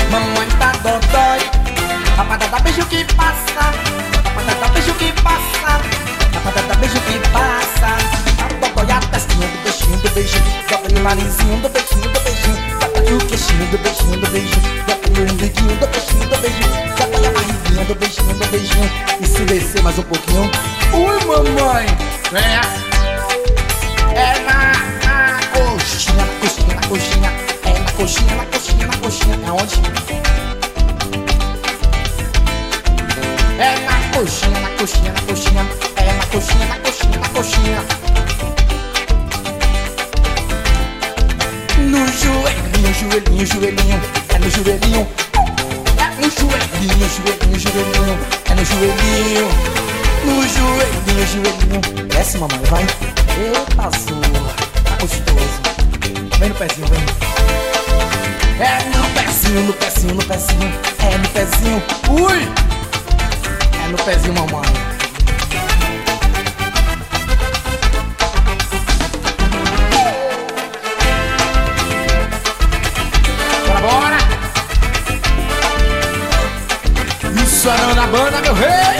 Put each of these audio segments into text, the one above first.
Mamãe tá dodói, papai dá beijo que passa, papai dá beijo que passa, papai dá beijo que passa. A dodói a testinha do beijinho, do beijinho, bota no narizinho, do beijinho, do beijinho, bota no queixinho, do beijinho, do beijinho, bota no umbriguinho, do beijinho, do beijinho, bota na barriguinha, do beijinho, do beijinho. E se descer mais um pouquinho, ui mamãe, é na coxinha, na coxinha, na coxinha, é na coxinha, na coxinha, na coxinha, é onde? É na coxinha, na coxinha, na coxinha, é na coxinha, na coxinha, na coxinha. No joelhinho, joelhinho, joelhinho, é no joelhinho. É no joelhinho, joelhinho, joelhinho, é no joelhinho. No joelhinho, joelhinho. Desce mamãe, vai. Eita zorra, tá gostoso. Vem no pezinho, vem. É no pezinho, no pezinho, no pezinho, é no pezinho. Ui! É no pezinho, mamãe. Bora, bora! Isso é na banda, meu rei!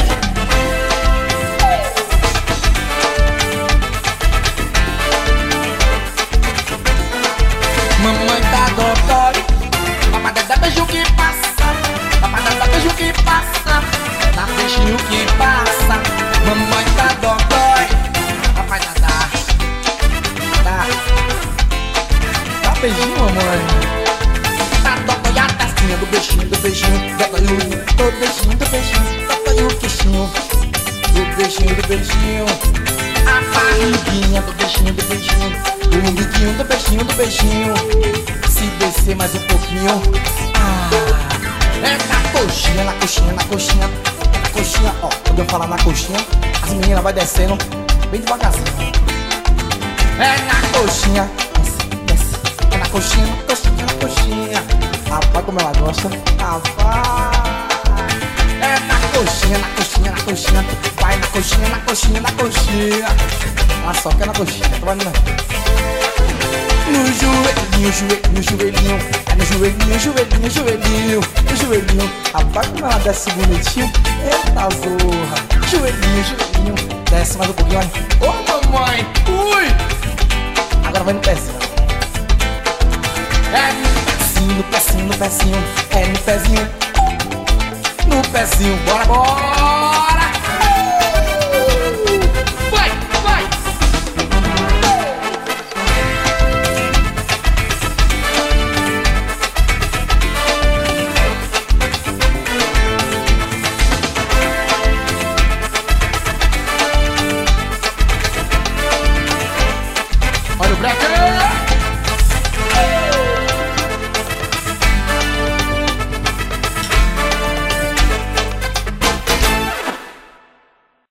Mamãe tá dodói, papai dá beijo que passa, papai dá beijo que passa, dá beijinho que passa. Mamãe tá dodói, papai dá beijinho, mamãe. Tá dodói a testinha do beijinho, do beijinho, dodói o beijinho, do beijinho, dodói o queixinho, do beijinho, do beijinho. A barriguinha do beijinho, do beijinho, do umbriguinho, do beijinho, do beijinho. Se descer mais um pouquinho, é na coxinha, na coxinha, na coxinha, é na coxinha, ó. Quando eu falar na coxinha, as meninas vai descendo bem devagarzinho. É na coxinha, desce, desce, é na coxinha, na coxinha, na coxinha. Rapaz, como ela gosta, rapaz. É na coxinha, na coxinha, na coxinha, vai na coxinha, na coxinha, na coxinha. Ah, só que é na coxinha, tá vendo? No joelhinho, joelhinho, joelhinho, é no joelhinho, joelhinho, joelhinho, no joelhinho. Rapaz, como ela desce bonitinho, eita zorra. Joelhinho, joelhinho, desce mais um pouquinho, olha. Ô mamãe, ui. Agora vai no pezinho. É no pezinho, no pezinho, no pezinho, é no pezinho. No pezinho, bora, bora.